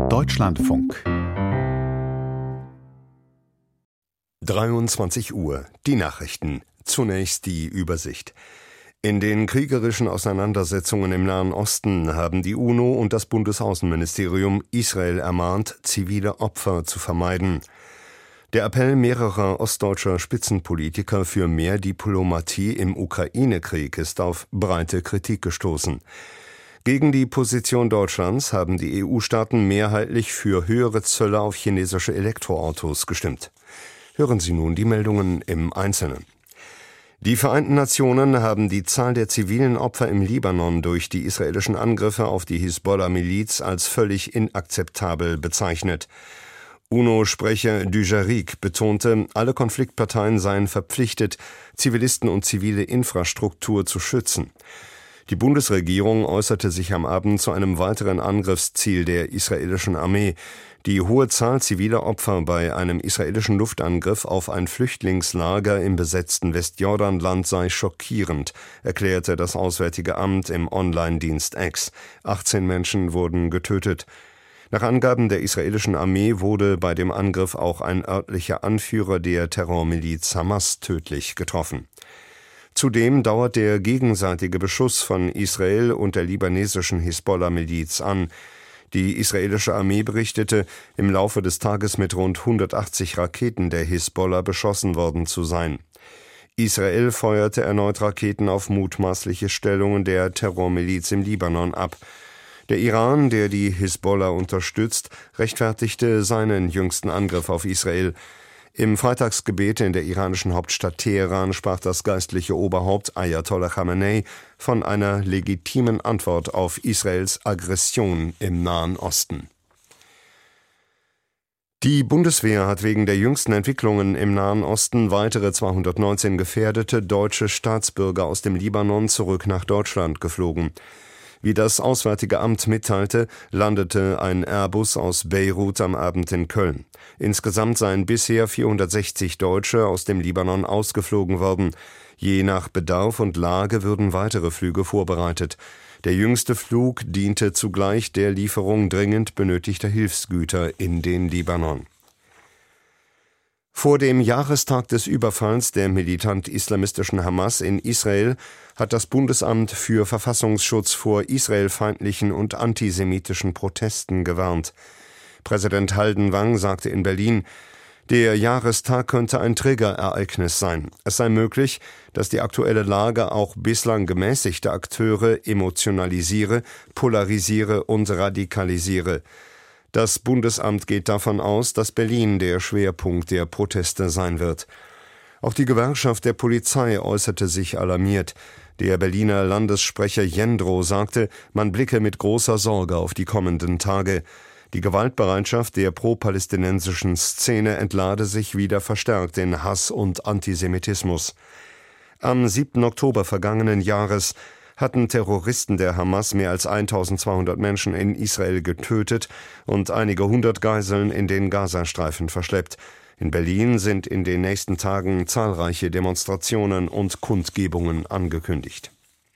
Deutschlandfunk 23 Uhr, die Nachrichten. Zunächst die Übersicht. In den kriegerischen Auseinandersetzungen im Nahen Osten haben die UNO und das Bundesaußenministerium Israel ermahnt, zivile Opfer zu vermeiden. Der Appell mehrerer ostdeutscher Spitzenpolitiker für mehr Diplomatie im Ukraine-Krieg ist auf breite Kritik gestoßen. Gegen die Position Deutschlands haben die EU-Staaten mehrheitlich für höhere Zölle auf chinesische Elektroautos gestimmt. Hören Sie nun die Meldungen im Einzelnen. Die Vereinten Nationen haben die Zahl der zivilen Opfer im Libanon durch die israelischen Angriffe auf die Hisbollah-Miliz als völlig inakzeptabel bezeichnet. UNO-Sprecher Dujarric betonte, alle Konfliktparteien seien verpflichtet, Zivilisten und zivile Infrastruktur zu schützen. Die Bundesregierung äußerte sich am Abend zu einem weiteren Angriffsziel der israelischen Armee. Die hohe Zahl ziviler Opfer bei einem israelischen Luftangriff auf ein Flüchtlingslager im besetzten Westjordanland sei schockierend, erklärte das Auswärtige Amt im Online-Dienst X. 18 Menschen wurden getötet. Nach Angaben der israelischen Armee wurde bei dem Angriff auch ein örtlicher Anführer der Terrormiliz Hamas tödlich getroffen. Zudem dauert der gegenseitige Beschuss von Israel und der libanesischen Hisbollah-Miliz an. Die israelische Armee berichtete, im Laufe des Tages mit rund 180 Raketen der Hisbollah beschossen worden zu sein. Israel feuerte erneut Raketen auf mutmaßliche Stellungen der Terrormiliz im Libanon ab. Der Iran, der die Hisbollah unterstützt, rechtfertigte seinen jüngsten Angriff auf Israel. Im Freitagsgebet in der iranischen Hauptstadt Teheran sprach das geistliche Oberhaupt Ayatollah Khamenei von einer legitimen Antwort auf Israels Aggression im Nahen Osten. Die Bundeswehr hat wegen der jüngsten Entwicklungen im Nahen Osten weitere 219 gefährdete deutsche Staatsbürger aus dem Libanon zurück nach Deutschland geflogen. Wie das Auswärtige Amt mitteilte, landete ein Airbus aus Beirut am Abend in Köln. Insgesamt seien bisher 460 Deutsche aus dem Libanon ausgeflogen worden. Je nach Bedarf und Lage würden weitere Flüge vorbereitet. Der jüngste Flug diente zugleich der Lieferung dringend benötigter Hilfsgüter in den Libanon. Vor dem Jahrestag des Überfalls der militant-islamistischen Hamas in Israel hat das Bundesamt für Verfassungsschutz vor israelfeindlichen und antisemitischen Protesten gewarnt. Präsident Haldenwang sagte in Berlin, der Jahrestag könnte ein Triggerereignis sein. Es sei möglich, dass die aktuelle Lage auch bislang gemäßigte Akteure emotionalisiere, polarisiere und radikalisiere. Das Bundesamt geht davon aus, dass Berlin der Schwerpunkt der Proteste sein wird. Auch die Gewerkschaft der Polizei äußerte sich alarmiert. Der Berliner Landessprecher Jendrow sagte, man blicke mit großer Sorge auf die kommenden Tage. Die Gewaltbereitschaft der pro-palästinensischen Szene entlade sich wieder verstärkt in Hass und Antisemitismus. Am 7. Oktober vergangenen Jahres hatten Terroristen der Hamas mehr als 1200 Menschen in Israel getötet und einige hundert Geiseln in den Gazastreifen verschleppt. In Berlin sind in den nächsten Tagen zahlreiche Demonstrationen und Kundgebungen angekündigt.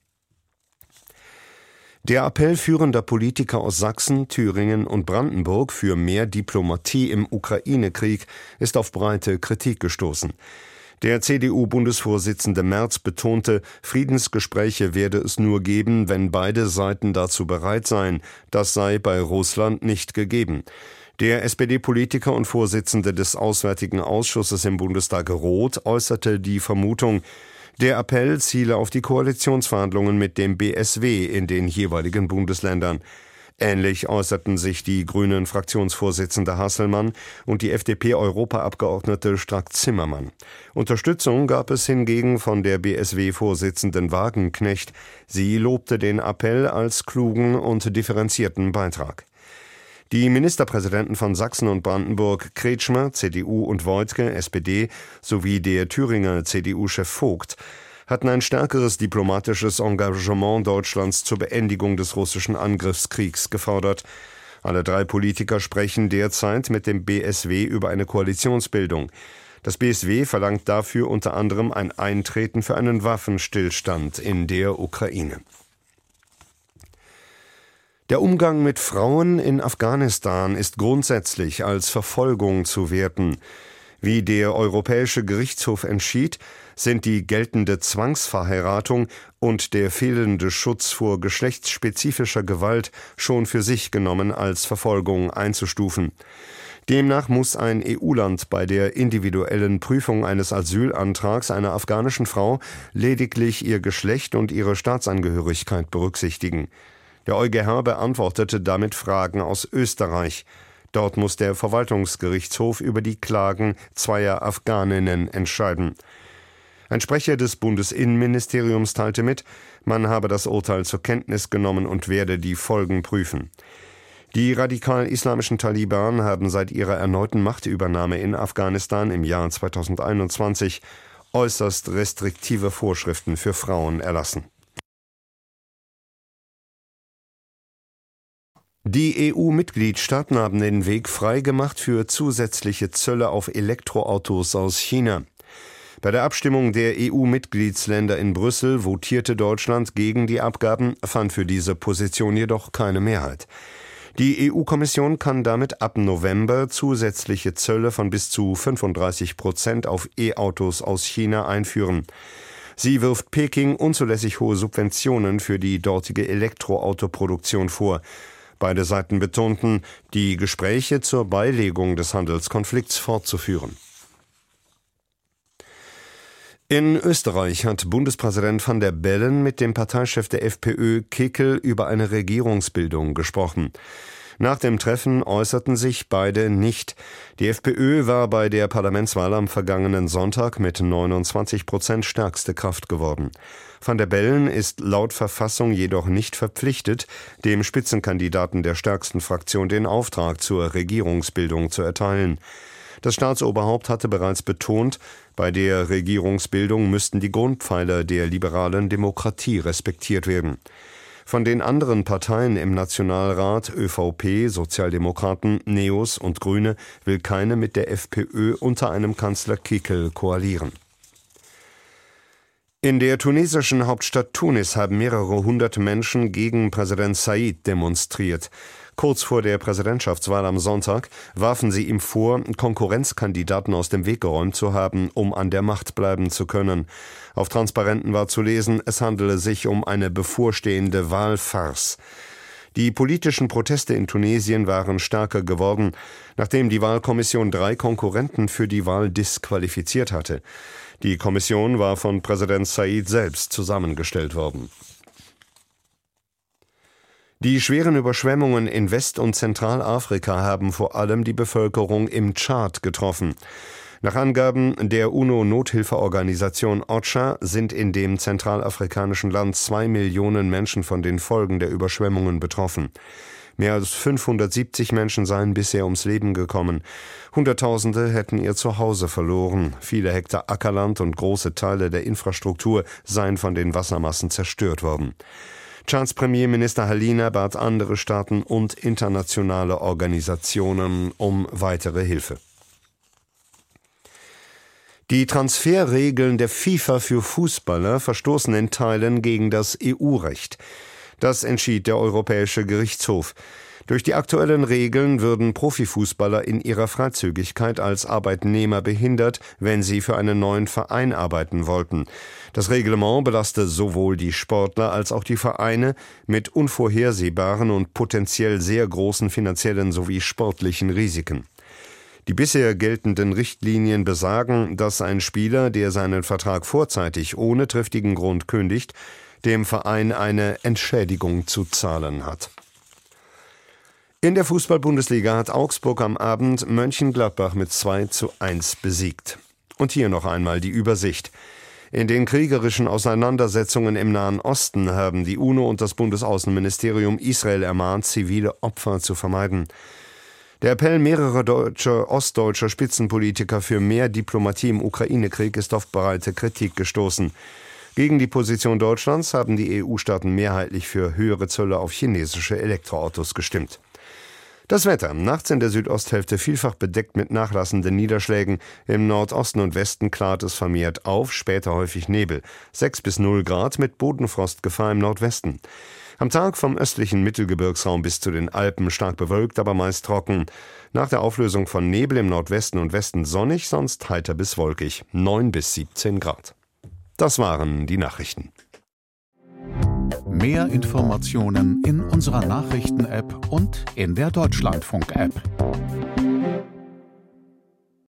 Der Appell führender Politiker aus Sachsen, Thüringen und Brandenburg für mehr Diplomatie im Ukraine-Krieg ist auf breite Kritik gestoßen. Der CDU-Bundesvorsitzende Merz betonte, Friedensgespräche werde es nur geben, wenn beide Seiten dazu bereit seien. Das sei bei Russland nicht gegeben. Der SPD-Politiker und Vorsitzende des Auswärtigen Ausschusses im Bundestag Roth äußerte die Vermutung, der Appell ziele auf die Koalitionsverhandlungen mit dem BSW in den jeweiligen Bundesländern. Ähnlich äußerten sich die Grünen-Fraktionsvorsitzende Hasselmann und die FDP-Europaabgeordnete Strack-Zimmermann. Unterstützung gab es hingegen von der BSW-Vorsitzenden Wagenknecht. Sie lobte den Appell als klugen und differenzierten Beitrag. Die Ministerpräsidenten von Sachsen und Brandenburg, Kretschmer, CDU, und Woidke, SPD, sowie der Thüringer CDU-Chef Vogt hatten ein stärkeres diplomatisches Engagement Deutschlands zur Beendigung des russischen Angriffskriegs gefordert. Alle drei Politiker sprechen derzeit mit dem BSW über eine Koalitionsbildung. Das BSW verlangt dafür unter anderem ein Eintreten für einen Waffenstillstand in der Ukraine. Der Umgang mit Frauen in Afghanistan ist grundsätzlich als Verfolgung zu werten. Wie der Europäische Gerichtshof entschied, sind die geltende Zwangsverheiratung und der fehlende Schutz vor geschlechtsspezifischer Gewalt schon für sich genommen als Verfolgung einzustufen. Demnach muss ein EU-Land bei der individuellen Prüfung eines Asylantrags einer afghanischen Frau lediglich ihr Geschlecht und ihre Staatsangehörigkeit berücksichtigen. Der EuGH beantwortete damit Fragen aus Österreich. Dort muss der Verwaltungsgerichtshof über die Klagen zweier Afghaninnen entscheiden. Ein Sprecher des Bundesinnenministeriums teilte mit, man habe das Urteil zur Kenntnis genommen und werde die Folgen prüfen. Die radikal-islamischen Taliban haben seit ihrer erneuten Machtübernahme in Afghanistan im Jahr 2021 äußerst restriktive Vorschriften für Frauen erlassen. Die EU-Mitgliedstaaten haben den Weg freigemacht für zusätzliche Zölle auf Elektroautos aus China. Bei der Abstimmung der EU-Mitgliedsländer in Brüssel votierte Deutschland gegen die Abgaben, fand für diese Position jedoch keine Mehrheit. Die EU-Kommission kann damit ab November zusätzliche Zölle von bis zu 35% auf E-Autos aus China einführen. Sie wirft Peking unzulässig hohe Subventionen für die dortige Elektroautoproduktion vor. Beide Seiten betonten, die Gespräche zur Beilegung des Handelskonflikts fortzuführen. In Österreich hat Bundespräsident van der Bellen mit dem Parteichef der FPÖ Kickl über eine Regierungsbildung gesprochen. Nach dem Treffen äußerten sich beide nicht. Die FPÖ war bei der Parlamentswahl am vergangenen Sonntag mit 29% stärkste Kraft geworden. Van der Bellen ist laut Verfassung jedoch nicht verpflichtet, dem Spitzenkandidaten der stärksten Fraktion den Auftrag zur Regierungsbildung zu erteilen. Das Staatsoberhaupt hatte bereits betont, bei der Regierungsbildung müssten die Grundpfeiler der liberalen Demokratie respektiert werden. Von den anderen Parteien im Nationalrat, ÖVP, Sozialdemokraten, Neos und Grüne, will keine mit der FPÖ unter einem Kanzler Kickl koalieren. In der tunesischen Hauptstadt Tunis haben mehrere hundert Menschen gegen Präsident Said demonstriert. Kurz vor der Präsidentschaftswahl am Sonntag warfen sie ihm vor, Konkurrenzkandidaten aus dem Weg geräumt zu haben, um an der Macht bleiben zu können. Auf Transparenten war zu lesen, es handele sich um eine bevorstehende Wahlfarce. Die politischen Proteste in Tunesien waren stärker geworden, nachdem die Wahlkommission 3 Konkurrenten für die Wahl disqualifiziert hatte. Die Kommission war von Präsident Said selbst zusammengestellt worden. Die schweren Überschwemmungen in West- und Zentralafrika haben vor allem die Bevölkerung im Tschad getroffen. Nach Angaben der UNO-Nothilfeorganisation OCHA sind in dem zentralafrikanischen Land 2 Millionen Menschen von den Folgen der Überschwemmungen betroffen. Mehr als 570 Menschen seien bisher ums Leben gekommen. Hunderttausende hätten ihr Zuhause verloren. Viele Hektar Ackerland und große Teile der Infrastruktur seien von den Wassermassen zerstört worden. Tschads Premierminister Halina bat andere Staaten und internationale Organisationen um weitere Hilfe. Die Transferregeln der FIFA für Fußballer verstoßen in Teilen gegen das EU-Recht. Das entschied der Europäische Gerichtshof. Durch die aktuellen Regeln würden Profifußballer in ihrer Freizügigkeit als Arbeitnehmer behindert, wenn sie für einen neuen Verein arbeiten wollten. Das Reglement belaste sowohl die Sportler als auch die Vereine mit unvorhersehbaren und potenziell sehr großen finanziellen sowie sportlichen Risiken. Die bisher geltenden Richtlinien besagen, dass ein Spieler, der seinen Vertrag vorzeitig ohne triftigen Grund kündigt, dem Verein eine Entschädigung zu zahlen hat. In der Fußball-Bundesliga hat Augsburg am Abend Mönchengladbach mit 2:1 besiegt. Und hier noch einmal die Übersicht. In den kriegerischen Auseinandersetzungen im Nahen Osten haben die UNO und das Bundesaußenministerium Israel ermahnt, zivile Opfer zu vermeiden. Der Appell mehrerer ostdeutscher Spitzenpolitiker für mehr Diplomatie im Ukraine-Krieg ist auf breite Kritik gestoßen. Gegen die Position Deutschlands haben die EU-Staaten mehrheitlich für höhere Zölle auf chinesische Elektroautos gestimmt. Das Wetter. Nachts in der Südosthälfte vielfach bedeckt mit nachlassenden Niederschlägen. Im Nordosten und Westen klart es vermehrt auf, später häufig Nebel. 6 bis 0 Grad mit Bodenfrostgefahr im Nordwesten. Am Tag vom östlichen Mittelgebirgsraum bis zu den Alpen stark bewölkt, aber meist trocken. Nach der Auflösung von Nebel im Nordwesten und Westen sonnig, sonst heiter bis wolkig. 9 bis 17 Grad. Das waren die Nachrichten. Mehr Informationen in unserer Nachrichten-App und in der Deutschlandfunk-App.